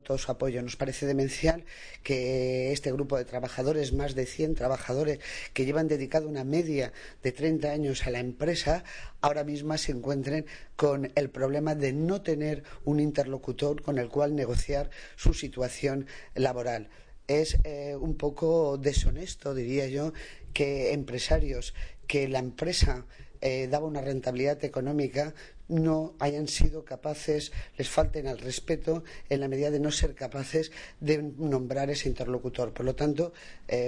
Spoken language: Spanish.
todo su apoyo. Nos parece demencial que este grupo de trabajadores, más de 100 trabajadores que llevan dedicado una media de 30 años a la empresa, ahora mismo se encuentren con el problema de no tener un interlocutor con el cual negociar su situación laboral. Es un poco deshonesto, diría yo, que empresarios que la empresa daba una rentabilidad económica no hayan sido capaces, les falten al respeto en la medida de no ser capaces de nombrar ese interlocutor. Por lo tanto,